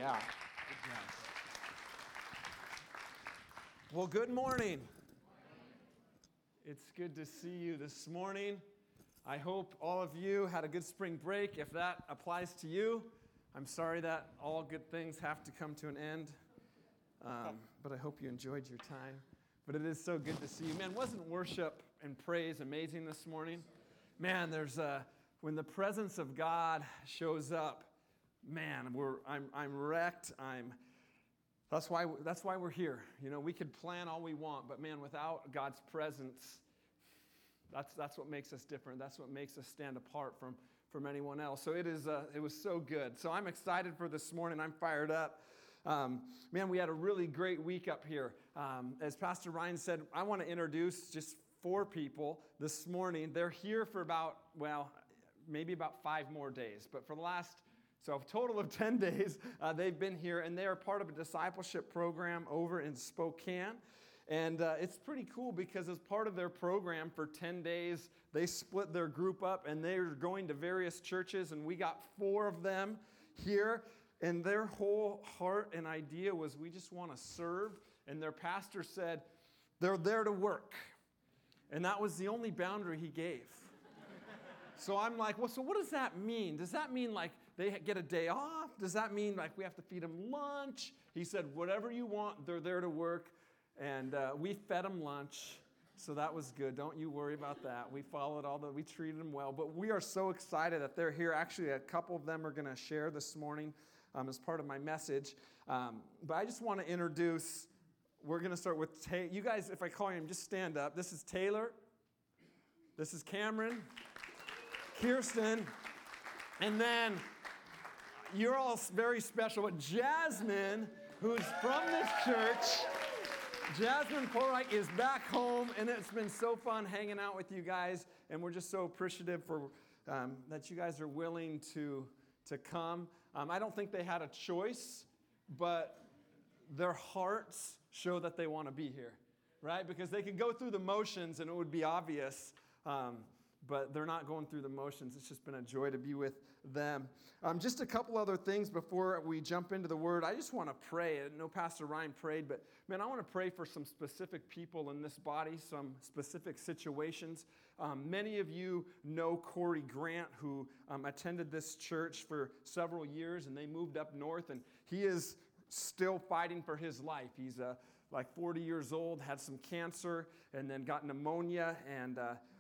Yeah. Good job. Well, good morning. It's good to see you this morning. I hope all of you had a good spring break. If that applies to you, I'm sorry that all good things have to come to an end. But I hope you enjoyed your time. But it is so good to see you. Man, wasn't worship and praise amazing this morning? Man, when the presence of God shows up, man, I'm wrecked. That's why we're here. You know, we could plan all we want, but man, without God's presence, that's what makes us different. That's what makes us stand apart from anyone else. So it was so good. So I'm excited for this morning. I'm fired up. Man, we had a really great week up here. As Pastor Ryan said, I want to introduce just 4 people this morning. They're here for maybe about 5 more days. But for the last, so a total of 10 days, they've been here, and they are part of a discipleship program over in Spokane. And it's pretty cool because as part of their program for 10 days, they split their group up, and they're going to various churches, and we got 4 of them here. And their whole heart and idea was we just want to serve. And their pastor said, they're there to work. And that was the only boundary he gave. So I'm like, well, so what does that mean? Does that mean like they get a day off? Does that mean like we have to feed them lunch? He said, whatever you want, they're there to work. And we fed them lunch. So that was good. Don't you worry about that. We followed we treated them well. But we are so excited that they're here. Actually, a couple of them are going to share this morning as part of my message. But I just want to introduce, we're going to start with Taylor. You guys, if I call you, just stand up. This is Taylor. This is Cameron. Kirsten. And then you're all very special. But Jasmine, who's from this church, Jasmine Polreich is back home, and it's been so fun hanging out with you guys, and we're just so appreciative for that you guys are willing to come. I don't think they had a choice, but their hearts show that they want to be here, right? Because they could go through the motions, and it would be obvious, but they're not going through the motions. It's just been a joy to be with them. Just a couple other things before we jump into the Word. I just want to pray. I know Pastor Ryan prayed, but man, I want to pray for some specific people in this body, some specific situations. Many of you know Corey Grant, who attended this church for several years, and they moved up north, and he is still fighting for his life. He's like 40 years old, had some cancer, and then got pneumonia, and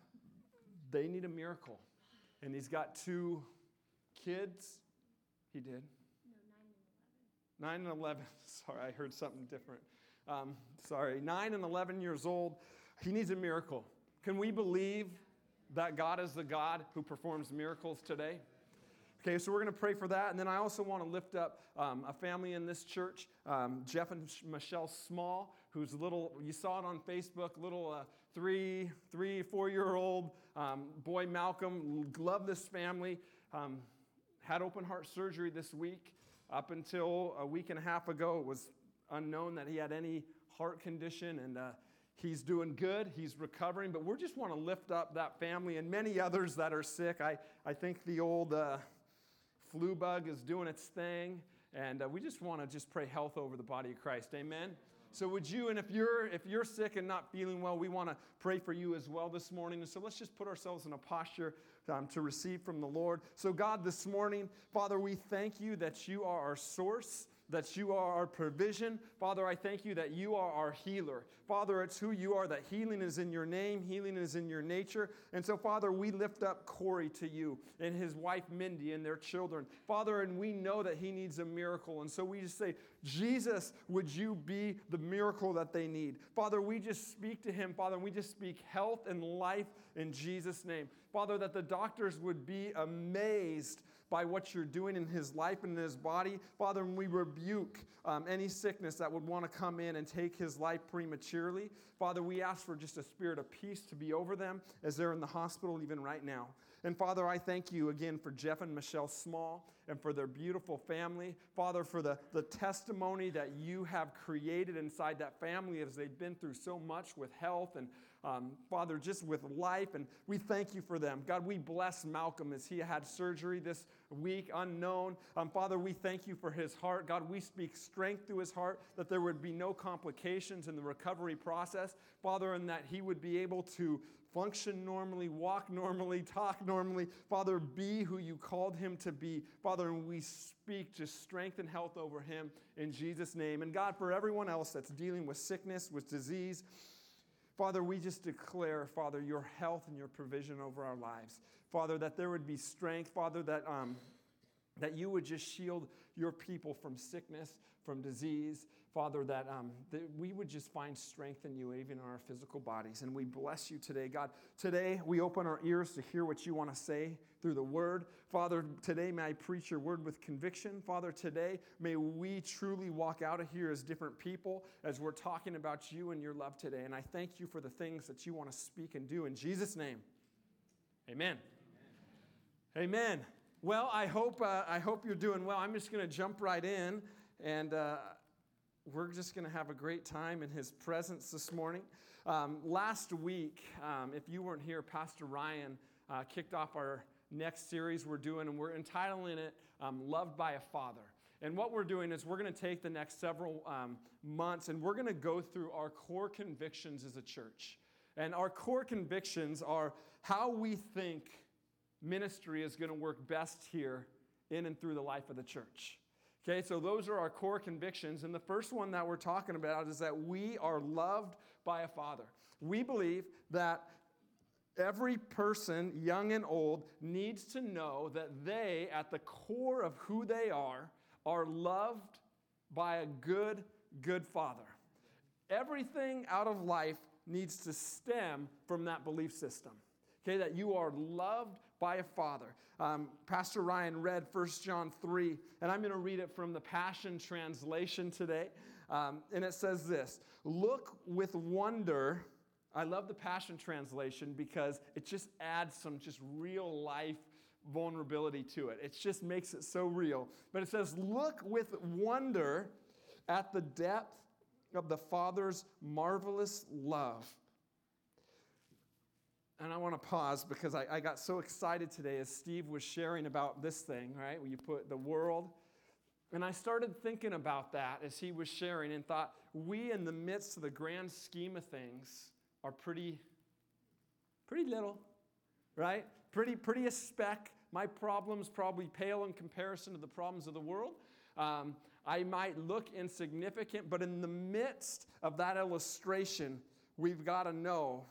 they need a miracle. And he's got 2 kids. He did? No, 9 and 11. 9 and 11. Sorry, I heard something different. 9 and 11 years old. He needs a miracle. Can we believe that God is the God who performs miracles today? Okay, so we're going to pray for that. And then I also want to lift up a family in this church, Jeff and Michelle Small, who's you saw it on Facebook, little 4-year-old boy, Malcolm. Love this family. Had open heart surgery this week. Up until a week and a half ago, it was unknown that he had any heart condition, and he's doing good. He's recovering. But we just want to lift up that family and many others that are sick. I think the old flu bug is doing its thing, and we just want to pray health over the body of Christ. Amen? So would you, and if you're sick and not feeling well, we want to pray for you as well this morning. And so let's just put ourselves in a posture to receive from the Lord. So God, this morning, Father, we thank you that you are our source, that you are our provision. Father, I thank you that you are our healer. Father, it's who you are, that healing is in your name, healing is in your nature. And so, Father, we lift up Corey to you and his wife, Mindy, and their children. Father, and we know that he needs a miracle. And so we just say, Jesus, would you be the miracle that they need? Father, we just speak to him, Father, and we just speak health and life in Jesus' name. Father, that the doctors would be amazed by what you're doing in his life and in his body. Father, and we rebuke any sickness that would want to come in and take his life prematurely. Father, we ask for just a spirit of peace to be over them as they're in the hospital even right now. And Father, I thank you again for Jeff and Michelle Small and for their beautiful family. Father, for the testimony that you have created inside that family as they've been through so much with health and, Father, just with life. And we thank you for them. God, we bless Malcolm as he had surgery this week, unknown. Father, we thank you for his heart. God, we speak strength to his heart, that there would be no complications in the recovery process. Father, and that he would be able to function normally, walk normally, talk normally. Father, be who you called him to be. Father, and we speak just strength and health over him in Jesus' name. And God, for everyone else that's dealing with sickness, with disease, Father, we just declare, Father, your health and your provision over our lives. Father, that there would be strength. Father, that you would just shield your people from sickness, from disease. Father, that we would just find strength in you, even in our physical bodies. And we bless you today, God. Today, we open our ears to hear what you want to say through the word. Father, today, may I preach your word with conviction. Father, today, may we truly walk out of here as different people as we're talking about you and your love today. And I thank you for the things that you want to speak and do. In Jesus' name, amen. Amen. Well, I hope you're doing well. I'm just going to jump right in, and we're just going to have a great time in his presence this morning. Last week, if you weren't here, Pastor Ryan kicked off our next series we're doing, and we're entitling it Loved by a Father. And what we're doing is we're going to take the next several months, and we're going to go through our core convictions as a church. And our core convictions are how we think ministry is going to work best here in and through the life of the church. Okay, so those are our core convictions. And the first one that we're talking about is that we are loved by a Father. We believe that every person, young and old, needs to know that they, at the core of who they are loved by a good, good Father. Everything out of life needs to stem from that belief system. Okay, that you are loved by a Father. Pastor Ryan read 1 John 3, and I'm going to read it from the Passion Translation today. And it says this: look with wonder. I love the Passion Translation because it just adds some just real life vulnerability to it. It just makes it so real. But it says, look with wonder at the depth of the Father's marvelous love. And I want to pause because I got so excited today as Steve was sharing about this thing, right? Where you put the world. And I started thinking about that as he was sharing and thought, we in the midst of the grand scheme of things are pretty little, right? Pretty a speck. My problems probably pale in comparison to the problems of the world. I might look insignificant, but in the midst of that illustration, we've got to know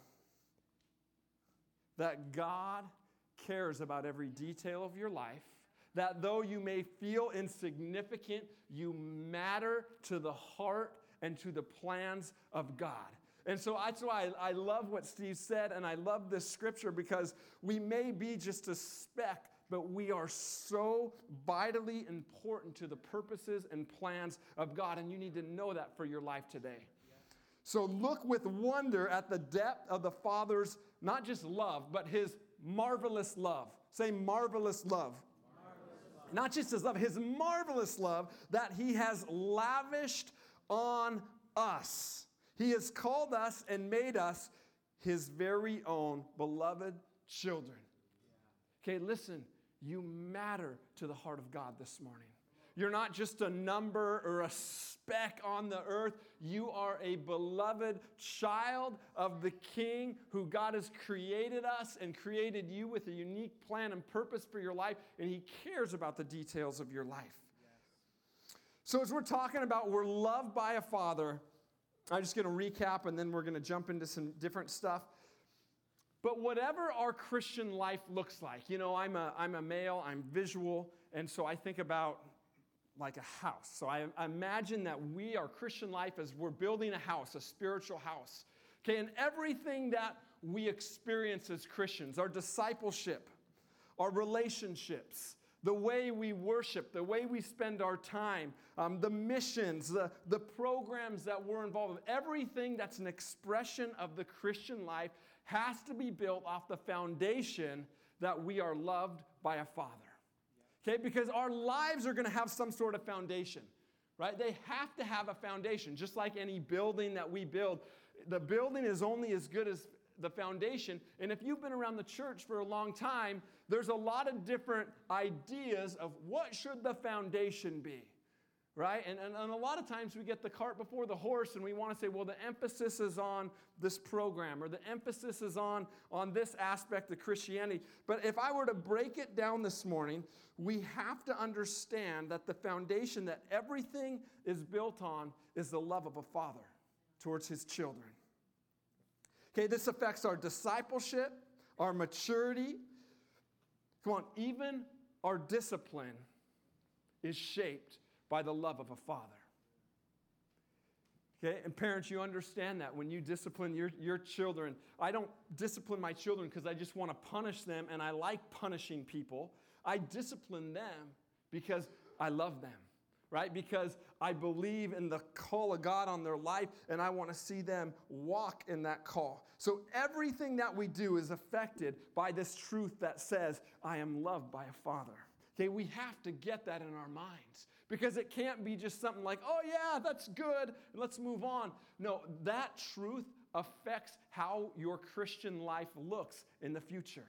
that God cares about every detail of your life, that though you may feel insignificant, you matter to the heart and to the plans of God. And so that's why I love what Steve said, and I love this scripture because we may be just a speck, but we are so vitally important to the purposes and plans of God, and you need to know that for your life today. So look with wonder at the depth of the Father's, not just love, but his marvelous love. Say marvelous love. Not just his love, his marvelous love that he has lavished on us. He has called us and made us his very own beloved children. Okay, listen, you matter to the heart of God this morning. You're not just a number or a speck on the earth. You are a beloved child of the King who God has created us and created you with a unique plan and purpose for your life, and he cares about the details of your life. Yes. So as we're talking about we're loved by a Father, I'm just going to recap and then we're going to jump into some different stuff. But whatever our Christian life looks like, you know, I'm a male, I'm visual, and so I think about like a house. So I imagine that our Christian life as we're building a house, a spiritual house. Okay, and everything that we experience as Christians, our discipleship, our relationships, the way we worship, the way we spend our time, the missions, the programs that we're involved with, everything that's an expression of the Christian life has to be built off the foundation that we are loved by a Father. Okay, because our lives are going to have some sort of foundation, right? They have to have a foundation, just like any building that we build. The building is only as good as the foundation. And if you've been around the church for a long time, there's a lot of different ideas of what should the foundation be, right? And a lot of times we get the cart before the horse and we want to say, well, the emphasis is on this program or the emphasis is on this aspect of Christianity. But if I were to break it down this morning, we have to understand that the foundation that everything is built on is the love of a father towards his children. Okay, this affects our discipleship, our maturity. Come on, even our discipline is shaped by the love of a father. Okay, and parents, you understand that when you discipline your children. I don't discipline my children because I just want to punish them and I like punishing people. I discipline them because I love them, right? Because I believe in the call of God on their life and I want to see them walk in that call. So everything that we do is affected by this truth that says, I am loved by a father. Okay, we have to get that in our minds. Because it can't be just something like, oh yeah, that's good, let's move on. No, that truth affects how your Christian life looks in the future.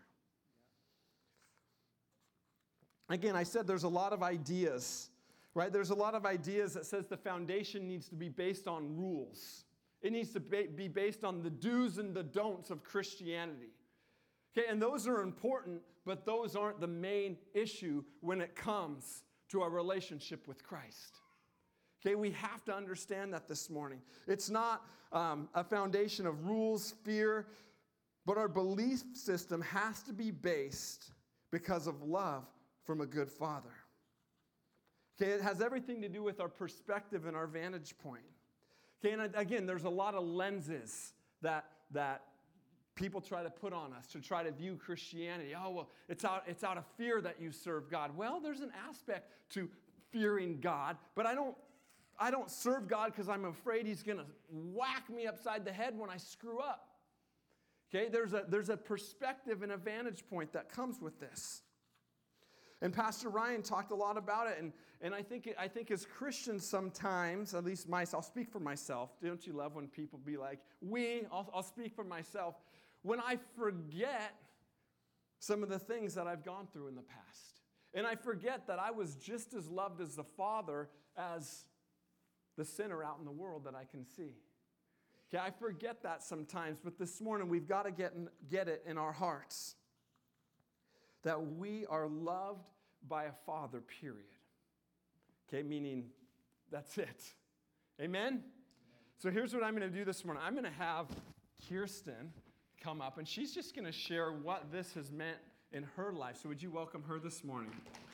Again, I said there's a lot of ideas, right? There's a lot of ideas that says the foundation needs to be based on rules. It needs to be based on the do's and the don'ts of Christianity. Okay, and those are important, but those aren't the main issue when it comes to our relationship with Christ. Okay, we have to understand that this morning. It's not a foundation of rules, fear, but our belief system has to be based because of love from a good father. Okay, it has everything to do with our perspective and our vantage point. Okay, and again, there's a lot of lenses that people try to put on us to try to view Christianity. Oh, well, it's out of fear that you serve God. Well, there's an aspect to fearing God, but I don't serve God because I'm afraid he's going to whack me upside the head when I screw up. Okay, there's a perspective and a vantage point that comes with this. And Pastor Ryan talked a lot about it, and I think as Christians sometimes, at least I'll speak for myself. Don't you love when people be like, I'll speak for myself. When I forget some of the things that I've gone through in the past. And I forget that I was just as loved as the Father as the sinner out in the world that I can see. Okay, I forget that sometimes, but this morning we've got to get it in our hearts that we are loved by a Father, period. Okay, meaning that's it. Amen? So here's what I'm going to do this morning. I'm going to have Kirsten come up, and she's just going to share what this has meant in her life. So would you welcome her this morning?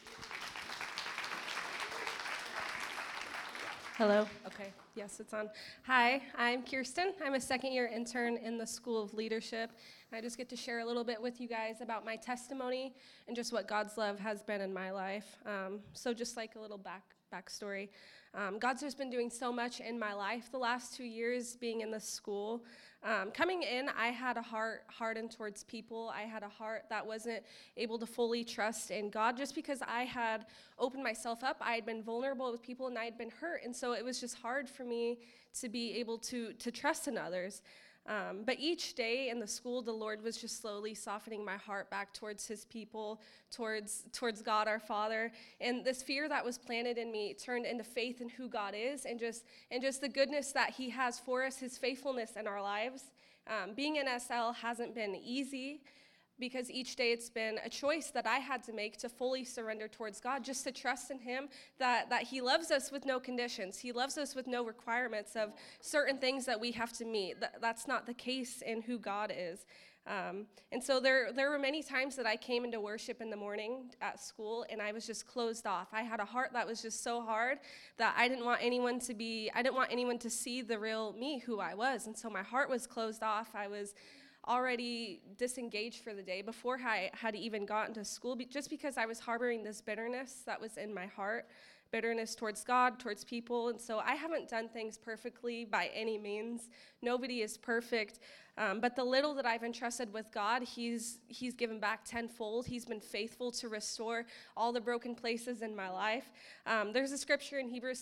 Hello. Okay. Yes, it's on. Hi, I'm Kirsten. I'm a second-year intern in the School of Leadership. I just get to share a little bit with you guys about my testimony and just what God's love has been in my life. So just like a little backstory. God's just been doing so much in my life the last 2 years being in this school. Coming in, I had a heart hardened towards people. I had a heart that wasn't able to fully trust in God just because I had opened myself up. I had been vulnerable with people and I had been hurt. And so it was just hard for me to be able to trust in others. But each day in the school, the Lord was just slowly softening my heart back towards his people, towards God our Father. And this fear that was planted in me turned into faith in who God is and just the goodness that he has for us, his faithfulness in our lives. Being in SL hasn't been easy because each day it's been a choice that I had to make to fully surrender towards God, just to trust in him, that he loves us with no conditions. He loves us with no requirements of certain things that we have to meet. That's not the case in who God is. And so there were many times that I came into worship in the morning at school and I was just closed off. I had a heart that was just so hard that I didn't want anyone to see the real me, who I was. And so my heart was closed off. I was already disengaged for the day before I had even gotten to school, just because I was harboring this bitterness that was in my heart bitterness towards God, towards people. And so I haven't done things perfectly by any means. Nobody is perfect. But the little that I've entrusted with God, he's given back tenfold. He's been faithful to restore all the broken places in my life. There's a scripture in Hebrews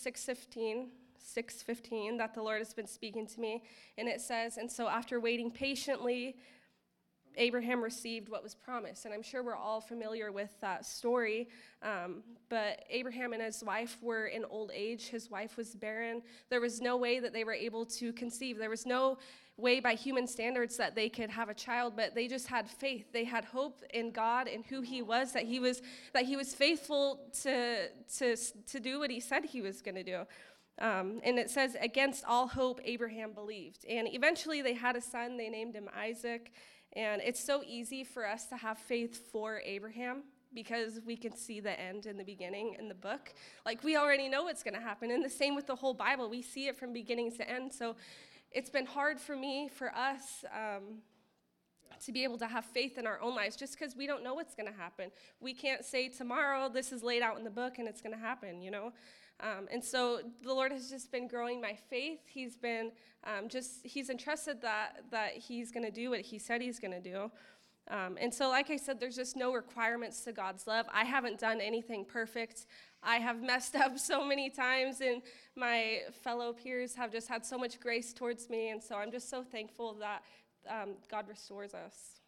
6:15 that the Lord has been speaking to me. And it says, and so after waiting patiently, Abraham received what was promised. And I'm sure we're all familiar with that story. But Abraham and his wife were in old age. His wife was barren. There was no way that they were able to conceive. There was no way by human standards that they could have a child, but they just had faith. They had hope in God and who he was, that he was faithful to do what he said he was going to do. And it says, against all hope, Abraham believed. And eventually they had a son. They named him Isaac. And it's so easy for us to have faith for Abraham because we can see the end in the beginning in the book. Like, we already know what's going to happen. And the same with the whole Bible. We see it from beginning to end. So it's been hard for me, for us, to be able to have faith in our own lives just because we don't know what's going to happen. We can't say tomorrow this is laid out in the book and it's going to happen, you know. And so the Lord has just been growing my faith. He's been he's entrusted that he's going to do what he said he's going to do. And so, like I said, there's just no requirements to God's love. I haven't done anything perfect. I have messed up so many times, and my fellow peers have just had so much grace towards me. And so I'm just so thankful that God restores us.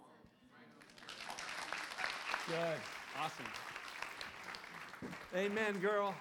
Good. Awesome. Amen, girl.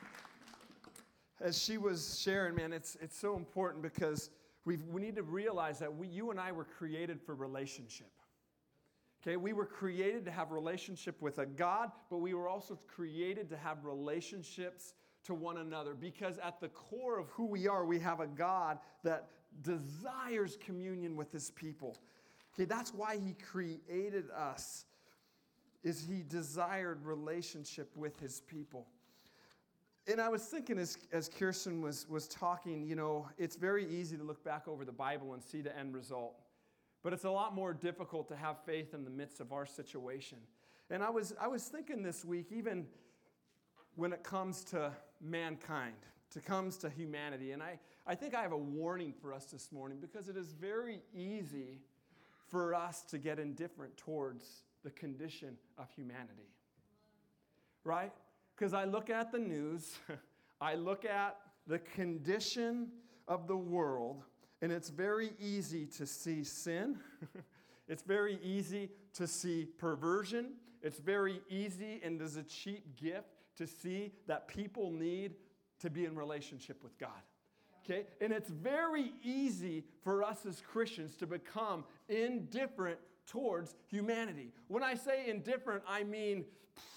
As she was sharing, man, it's so important because we need to realize that you and I were created for relationship. Okay, we were created to have relationship with a God, but we were also created to have relationships to one another because at the core of who we are, we have a God that desires communion with his people. Okay, that's why he created us, is he desired relationship with his people. And I was thinking as Kirsten was talking, you know, it's very easy to look back over the Bible and see the end result. But it's a lot more difficult to have faith in the midst of our situation. And I was thinking this week, even when it comes to mankind, comes to humanity, and I think I have a warning for us this morning because it is very easy for us to get indifferent towards the condition of humanity. Right? Because I look at the news, I look at the condition of the world, and it's very easy to see sin. It's very easy to see perversion. It's very easy, and as a cheap gift, to see that people need to be in relationship with God. Okay? And it's very easy for us as Christians to become indifferent towards humanity. When I say indifferent, I mean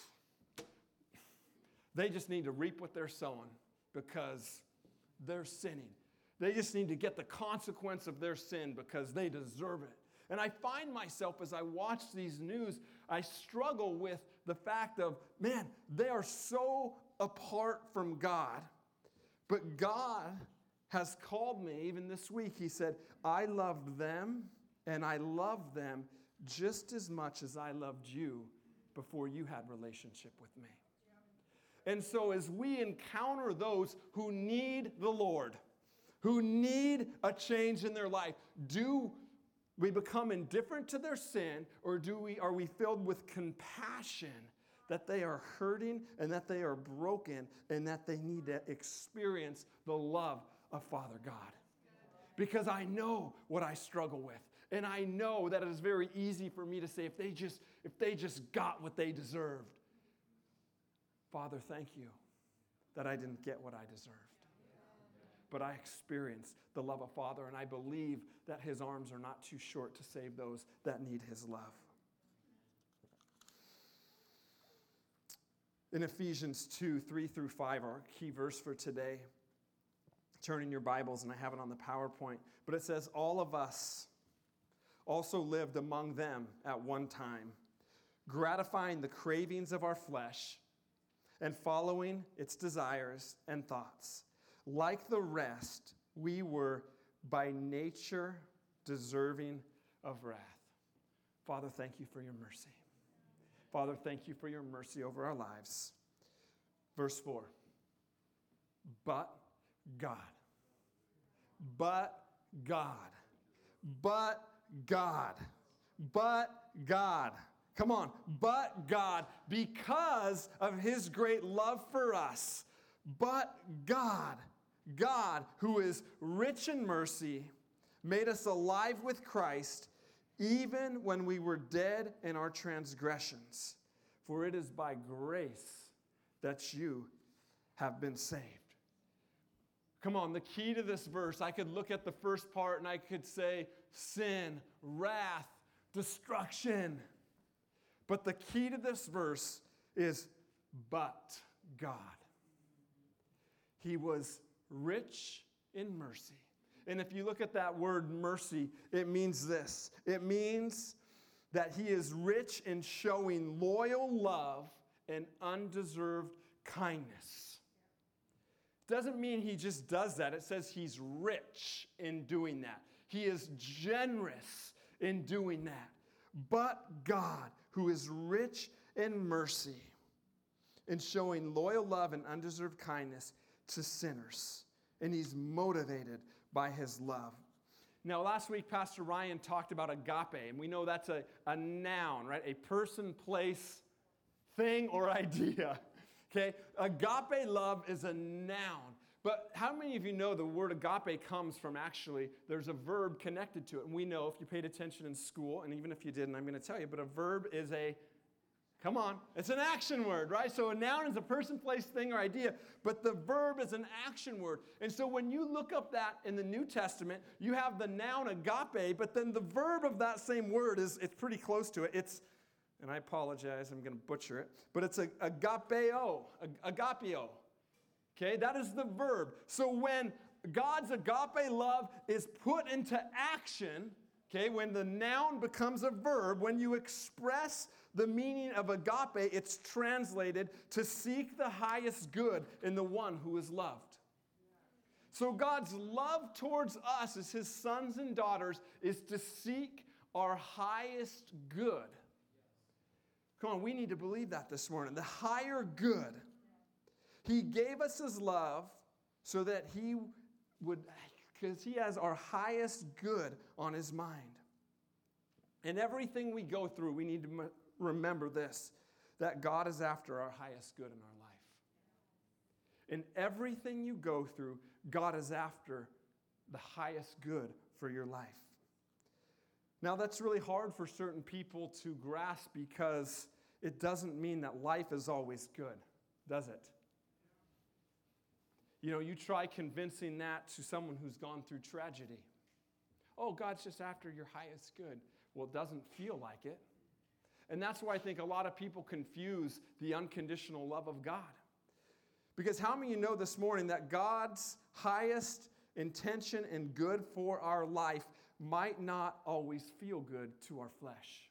they just need to reap what they're sowing because they're sinning. They just need to get the consequence of their sin because they deserve it. And I find myself, as I watch these news, I struggle with the fact of, man, they are so apart from God. But God has called me, even this week, he said, I loved them and I love them just as much as I loved you before you had relationship with me. And so as we encounter those who need the Lord, who need a change in their life, do we become indifferent to their sin, or are we filled with compassion that they are hurting and that they are broken and that they need to experience the love of Father God? Because I know what I struggle with. And I know that it is very easy for me to say, if they just got what they deserved. Father, thank you that I didn't get what I deserved. But I experienced the love of Father, and I believe that his arms are not too short to save those that need his love. In Ephesians 2:3-5, our key verse for today, turn in your Bibles, and I have it on the PowerPoint, but it says, all of us also lived among them at one time, gratifying the cravings of our flesh and following its desires and thoughts. Like the rest, we were by nature deserving of wrath. Father, thank you for your mercy. Father, thank you for your mercy over our lives. Verse 4, but God. But God. But God. But God. Come on. But God, because of his great love for us. But God. God, who is rich in mercy, made us alive with Christ, even when we were dead in our transgressions. For it is by grace that you have been saved. Come on, the key to this verse, I could look at the first part and I could say sin, wrath, destruction. But the key to this verse is but God. He was rich in mercy. And if you look at that word mercy, it means this. It means that he is rich in showing loyal love and undeserved kindness. Doesn't mean he just does that. It says he's rich in doing that. He is generous in doing that. But God, who is rich in mercy, in showing loyal love and undeserved kindness to sinners. And he's motivated by his love. Now, last week, Pastor Ryan talked about agape, and we know that's a noun, right? A person, place, thing, or idea. Okay? Agape love is a noun. But how many of you know the word agape comes from actually, there's a verb connected to it. And we know if you paid attention in school, and even if you didn't, I'm going to tell you, but a verb is it's an action word, right? So a noun is a person, place, thing, or idea, but the verb is an action word. And so when you look up that in the New Testament, you have the noun agape, but then the verb of that same word it's pretty close to it. And I apologize, I'm going to butcher it, but it's agapeo. Okay, that is the verb. So when God's agape love is put into action, okay, when the noun becomes a verb, when you express the meaning of agape, it's translated to seek the highest good in the one who is loved. So God's love towards us as his sons and daughters is to seek our highest good. Come on, we need to believe that this morning. The higher good. He gave us his love so that he would, because he has our highest good on his mind. In everything we go through, we need to remember this, that God is after our highest good in our life. In everything you go through, God is after the highest good for your life. Now, that's really hard for certain people to grasp because it doesn't mean that life is always good, does it? You know, you try convincing that to someone who's gone through tragedy. Oh, God's just after your highest good. Well, it doesn't feel like it. And that's why I think a lot of people confuse the unconditional love of God. Because how many of you know this morning that God's highest intention and good for our life might not always feel good to our flesh?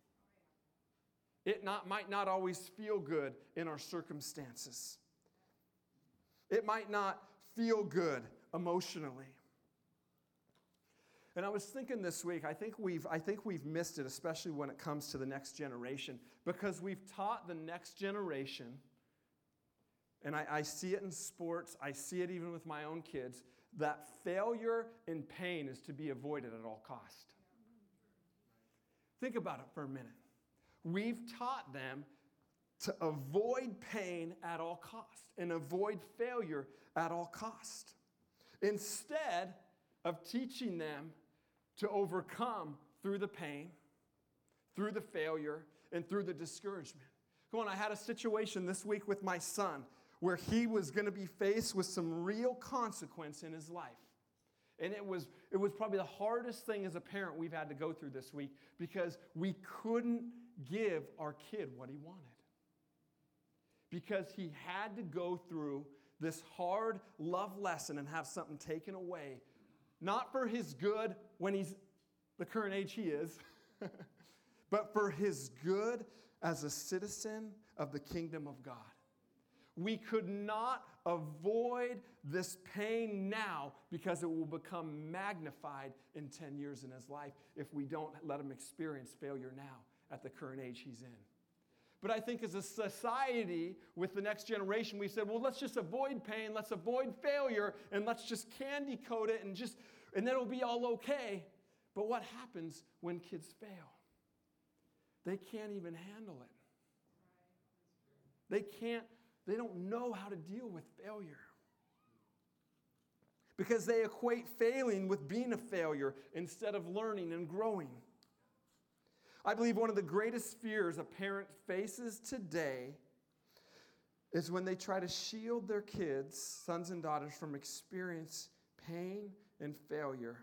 It might not always feel good in our circumstances. It might not feel good emotionally. And I was thinking this week, I think we've missed it, especially when it comes to the next generation, because we've taught the next generation, and I see it in sports, I see it even with my own kids, that failure and pain is to be avoided at all cost. Think about it for a minute. We've taught them to avoid pain at all cost and avoid failure at all cost, instead of teaching them to overcome through the pain, through the failure, and through the discouragement. Come on, I had a situation this week with my son where he was going to be faced with some real consequence in his life. And it was probably the hardest thing as a parent we've had to go through this week because we couldn't give our kid what he wanted. Because he had to go through this hard love lesson and have something taken away. Not for his good when he's the current age he is, but for his good as a citizen of the kingdom of God. We could not avoid this pain now because it will become magnified in 10 years in his life if we don't let him experience failure now at the current age he's in. But I think as a society with the next generation, we said, well, let's just avoid pain, let's avoid failure, and let's just candy coat it and then it'll be all okay. But what happens when kids fail? They can't even handle it. They don't know how to deal with failure. Because they equate failing with being a failure instead of learning and growing. I believe one of the greatest fears a parent faces today is when they try to shield their kids, sons and daughters, from experience pain and failure.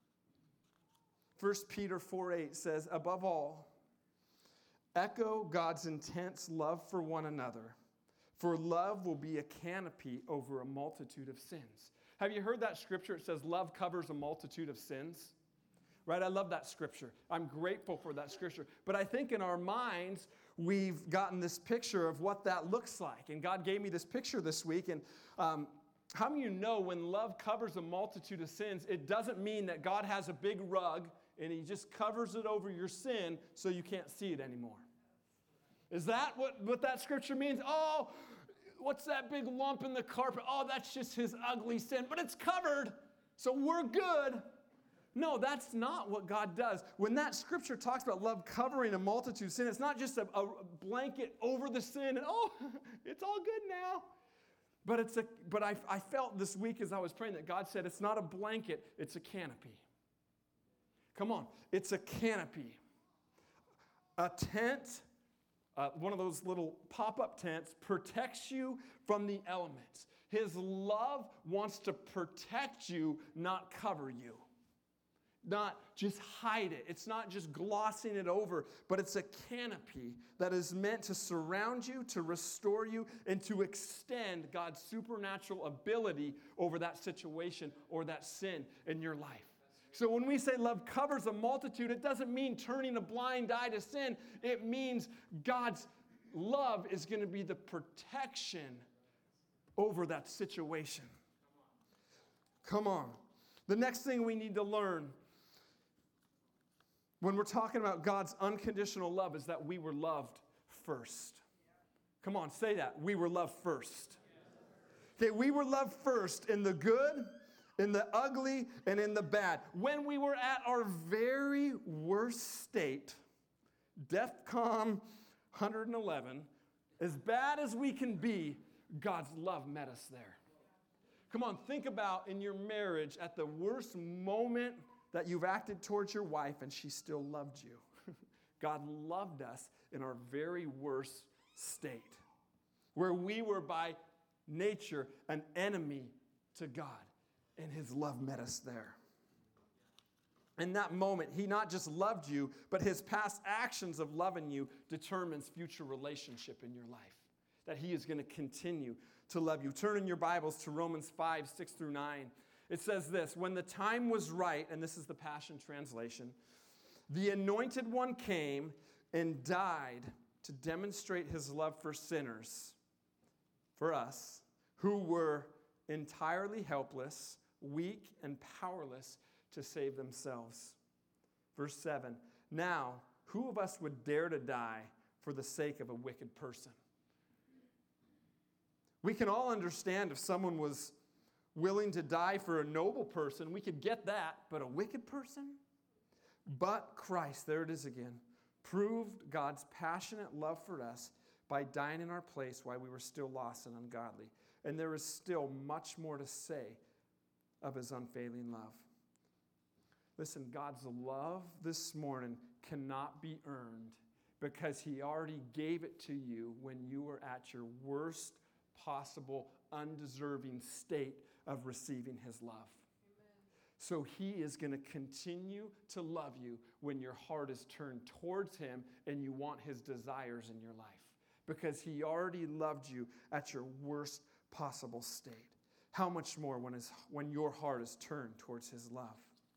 1 Peter 4:8 says, above all, echo God's intense love for one another, for love will be a canopy over a multitude of sins. Have you heard that scripture? It says love covers a multitude of sins. Right? I love that scripture. I'm grateful for that scripture. But I think in our minds, we've gotten this picture of what that looks like. And God gave me this picture this week. And how many of you know when love covers a multitude of sins, it doesn't mean that God has a big rug and he just covers it over your sin so you can't see it anymore? Is that what that scripture means? Oh, what's that big lump in the carpet? Oh, that's just his ugly sin, but it's covered, so we're good. No, that's not what God does. When that scripture talks about love covering a multitude of sin, it's not just a blanket over the sin and, oh, it's all good now. But I felt this week as I was praying that God said it's not a blanket, it's a canopy. Come on, it's a canopy. A tent, one of those little pop-up tents, protects you from the elements. His love wants to protect you, not cover you. Not just hide it. It's not just glossing it over, but it's a canopy that is meant to surround you, to restore you, and to extend God's supernatural ability over that situation or that sin in your life. So when we say love covers a multitude, it doesn't mean turning a blind eye to sin. It means God's love is going to be the protection over that situation. Come on. The next thing we need to learn when we're talking about God's unconditional love is that we were loved first. Come on, say that. We were loved first. Okay, we were loved first in the good, in the ugly, and in the bad. When we were at our very worst state, DEFCON 111, as bad as we can be, God's love met us there. Come on, think about in your marriage at the worst moment that you've acted towards your wife and she still loved you. God loved us in our very worst state, where we were by nature an enemy to God, and his love met us there. In that moment, he not just loved you, but his past actions of loving you determines future relationship in your life, that he is going to continue to love you. Turn in your Bibles to Romans 5:6-9. It says this, when the time was right, and this is the Passion Translation, the Anointed One came and died to demonstrate his love for sinners, for us, who were entirely helpless, weak, and powerless to save themselves. Verse 7, now, who of us would dare to die for the sake of a wicked person? We can all understand if someone was willing to die for a noble person, we could get that, but a wicked person? But Christ, there it is again, proved God's passionate love for us by dying in our place while we were still lost and ungodly. And there is still much more to say of his unfailing love. Listen, God's love this morning cannot be earned because he already gave it to you when you were at your worst possible, undeserving state of receiving his love. Amen. So he is going to continue to love you when your heart is turned towards him and you want his desires in your life, because he already loved you at your worst possible state. How much more when your heart is turned towards his love?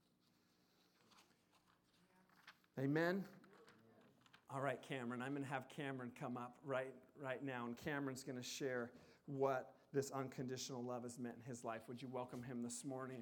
Amen? All right, Cameron, I'm going to have Cameron come up right now, and Cameron's going to share what this unconditional love has meant in his life. Would you welcome him this morning?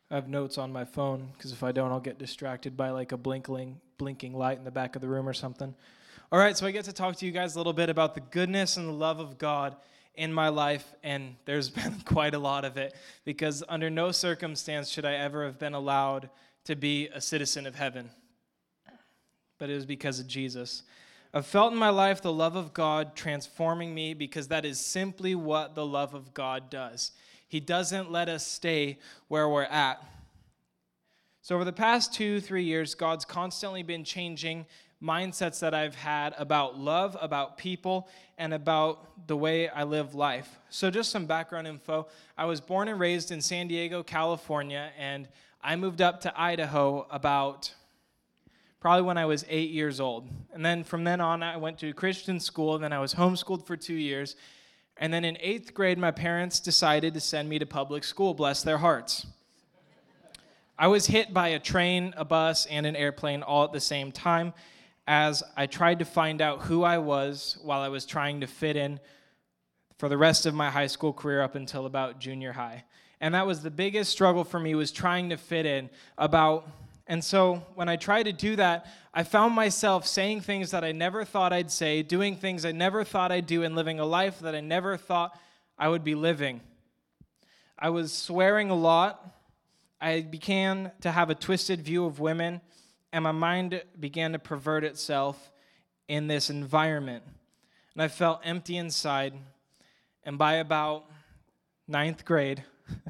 I have notes on my phone because if I don't, I'll get distracted by like a blinking light in the back of the room or something. All right, so I get to talk to you guys a little bit about the goodness and the love of God in my life, and there's been quite a lot of it because under no circumstance should I ever have been allowed to be a citizen of heaven. But it was because of Jesus. I've felt in my life the love of God transforming me because that is simply what the love of God does. He doesn't let us stay where we're at. So over the past 2-3 years, God's constantly been changing mindsets that I've had about love, about people, and about the way I live life. So just some background info. I was born and raised in San Diego, California, and I moved up to Idaho about probably when I was 8 years old. And then from then on, I went to Christian school, and then I was homeschooled for 2 years. And then in 8th grade, my parents decided to send me to public school, bless their hearts. I was hit by a train, a bus, and an airplane all at the same time as I tried to find out who I was while I was trying to fit in for the rest of my high school career up until about junior high. And that was the biggest struggle for me, was trying to fit in And so when I tried to do that, I found myself saying things that I never thought I'd say, doing things I never thought I'd do, and living a life that I never thought I would be living. I was swearing a lot. I began to have a twisted view of women, and my mind began to pervert itself in this environment. And I felt empty inside. And by about ninth grade,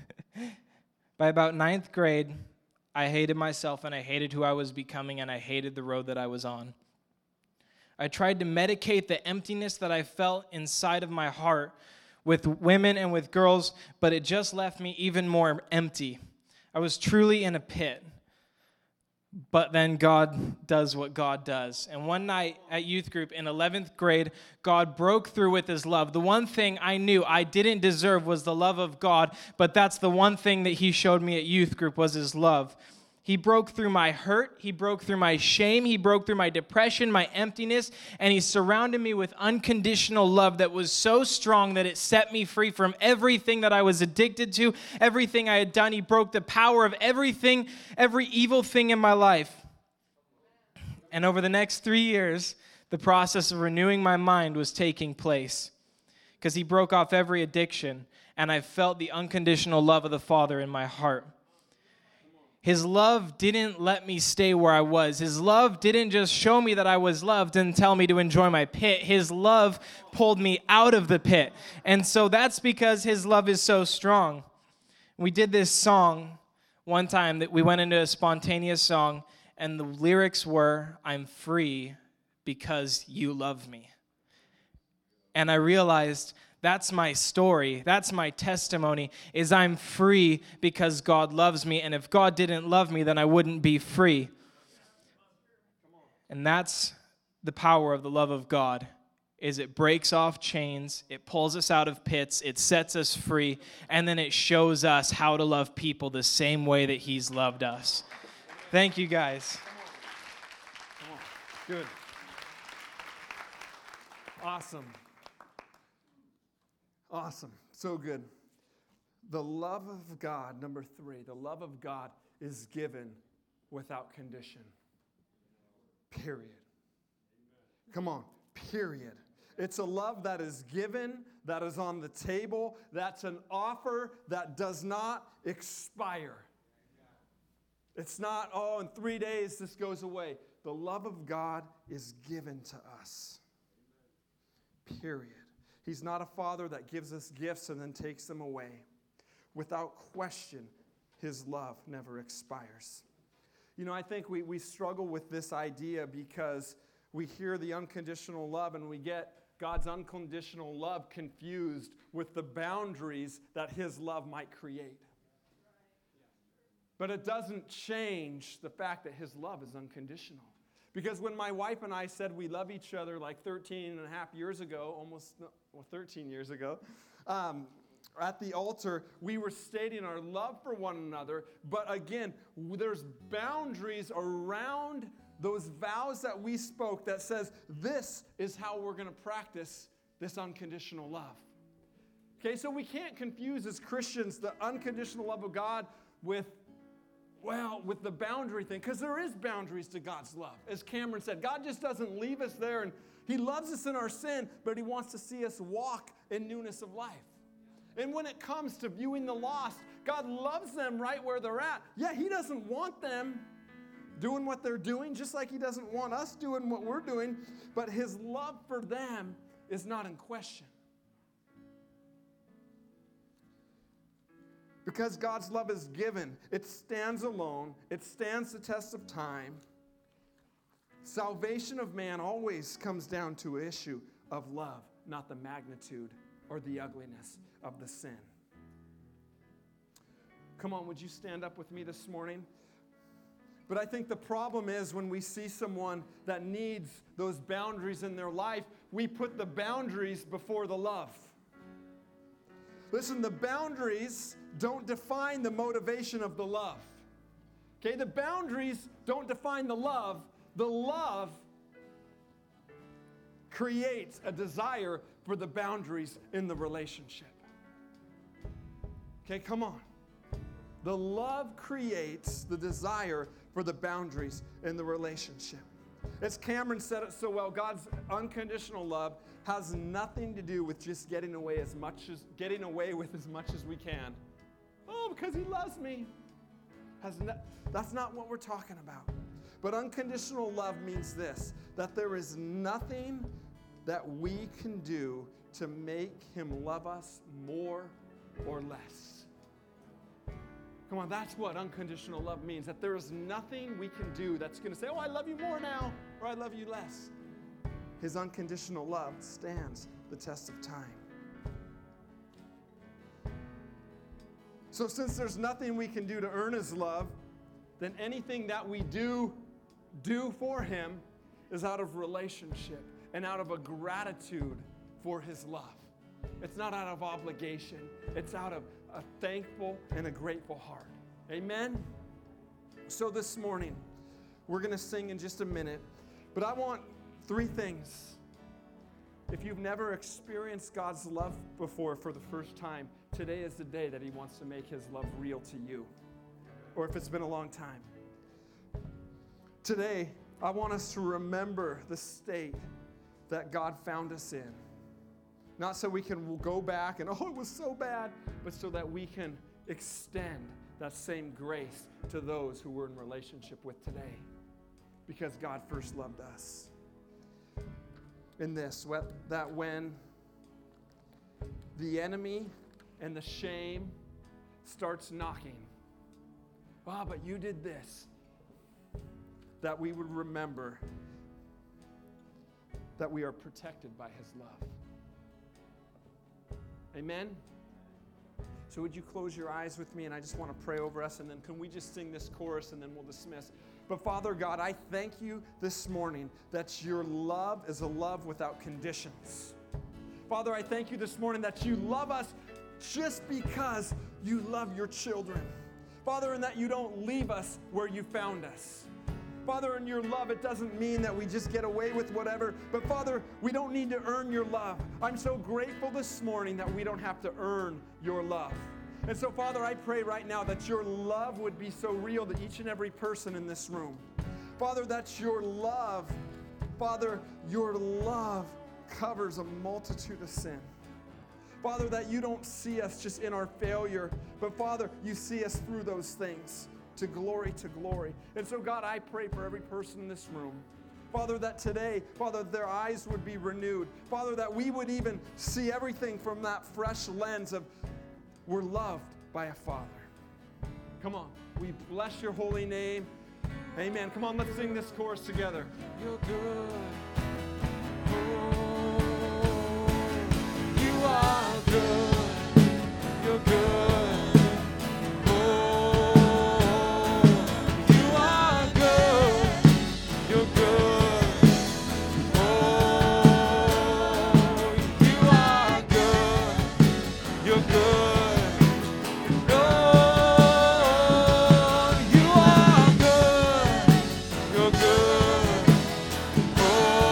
I hated myself, and I hated who I was becoming, and I hated the road that I was on. I tried to medicate the emptiness that I felt inside of my heart with women and with girls, but it just left me even more empty. I was truly in a pit. But then God does what God does. And one night at youth group in 11th grade, God broke through with his love. The one thing I knew I didn't deserve was the love of God, but that's the one thing that he showed me at youth group was his love. He broke through my hurt, he broke through my shame, he broke through my depression, my emptiness, and he surrounded me with unconditional love that was so strong that it set me free from everything that I was addicted to, everything I had done. He broke the power of everything, every evil thing in my life. And over the next 3 years, the process of renewing my mind was taking place because he broke off every addiction, and I felt the unconditional love of the Father in my heart. His love didn't let me stay where I was. His love didn't just show me that I was loved and tell me to enjoy my pit. His love pulled me out of the pit. And so that's because his love is so strong. We did this song one time that we went into a spontaneous song, and the lyrics were, "I'm free because you love me." And I realized that's my story. That's my testimony, is I'm free because God loves me. And if God didn't love me, then I wouldn't be free. And that's the power of the love of God, is it breaks off chains, it pulls us out of pits, it sets us free, and then it shows us how to love people the same way that he's loved us. Thank you, guys. Come on. Good. Awesome. So good. The love of God, number 3, the love of God is given without condition. Period. Come on. Period. It's a love that is given, that is on the table, that's an offer that does not expire. It's not, in 3 days this goes away. The love of God is given to us. Period. He's not a father that gives us gifts and then takes them away. Without question, his love never expires. You know, I think we struggle with this idea because we hear the unconditional love and we get God's unconditional love confused with the boundaries that his love might create. But it doesn't change the fact that his love is unconditional. Because when my wife and I said we love each other like 13 and a half years ago, 13 years ago, at the altar, we were stating our love for one another. But again, there's boundaries around those vows that we spoke that says this is how we're going to practice this unconditional love. Okay, so we can't confuse as Christians the unconditional love of God with Well, with the boundary thing, because there is boundaries to God's love. As Cameron said, God just doesn't leave us there, and he loves us in our sin, but he wants to see us walk in newness of life. And when it comes to viewing the lost, God loves them right where they're at. Yeah, he doesn't want them doing what they're doing, just like he doesn't want us doing what we're doing, but his love for them is not in question. Because God's love is given, it stands alone, it stands the test of time. Salvation of man always comes down to an issue of love, not the magnitude or the ugliness of the sin. Come on, would you stand up with me this morning? But I think the problem is when we see someone that needs those boundaries in their life, we put the boundaries before the love. Listen, the boundaries don't define the motivation of the love. Okay, the boundaries don't define the love. The love creates a desire for the boundaries in the relationship. Okay, come on. The love creates the desire for the boundaries in the relationship. As Cameron said it so well, God's unconditional love has nothing to do with just getting away with as much as we can. Oh, because he loves me. That's not what we're talking about. But unconditional love means this, that there is nothing that we can do to make him love us more or less. Come on, that's what unconditional love means, that there is nothing we can do that's going to say, oh, I love you more now, or I love you less. His unconditional love stands the test of time. So since there's nothing we can do to earn his love, then anything that we do for him is out of relationship and out of a gratitude for his love. It's not out of obligation. It's out of a thankful and a grateful heart. Amen? So this morning, we're going to sing in just a minute, but I want 3 things. If you've never experienced God's love before for the first time, today is the day that he wants to make his love real to you. Or if it's been a long time. Today, I want us to remember the state that God found us in. Not so we can go back and, oh, it was so bad, but so that we can extend that same grace to those who we're in relationship with today. Because God first loved us. In this, that when the enemy and the shame starts knocking, ah, but you did this, that we would remember that we are protected by his love. Amen? So would you close your eyes with me, and I just want to pray over us, and then can we just sing this chorus, and then we'll dismiss. But Father God, I thank you this morning that your love is a love without conditions. Father, I thank you this morning that you love us just because you love your children. Father, and that you don't leave us where you found us. Father, in your love, it doesn't mean that we just get away with whatever, but Father, we don't need to earn your love. I'm so grateful this morning that we don't have to earn your love. And so, Father, I pray right now that your love would be so real to each and every person in this room. Father, that your love, Father, your love covers a multitude of sin. Father, that you don't see us just in our failure, but Father, you see us through those things to glory to glory. And so, God, I pray for every person in this room. Father, that today, Father, their eyes would be renewed. Father, that we would even see everything from that fresh lens of we're loved by a Father. Come on. We bless your holy name. Amen. Come on, let's sing this chorus together. You're good. Oh, you are good. You're good. Oh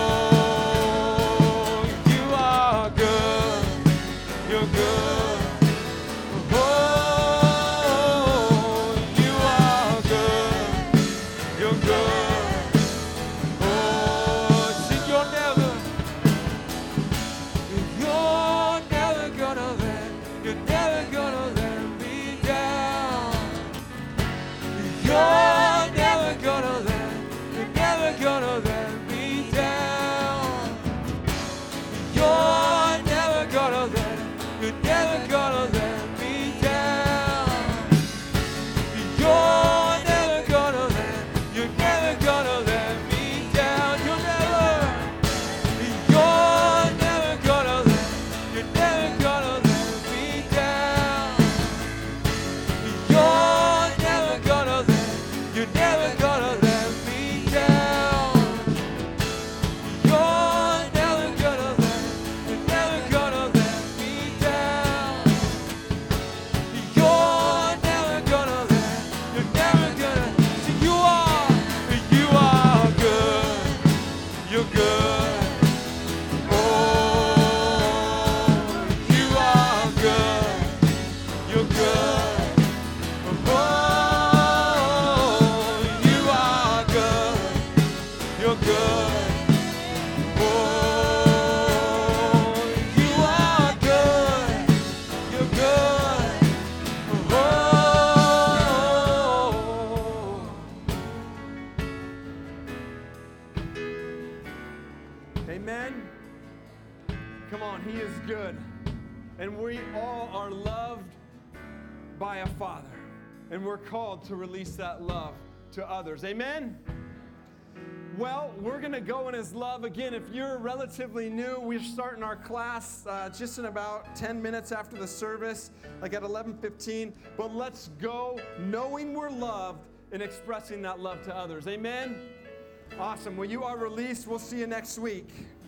Come on, He is good. And we all are loved by a Father. And we're called to release that love to others. Amen? Well, we're going to go in His love again. If you're relatively new, we're starting our class just in about 10 minutes after the service, like at 11:15. But let's go knowing we're loved and expressing that love to others. Amen? Awesome. Well, you are released. We'll see you next week.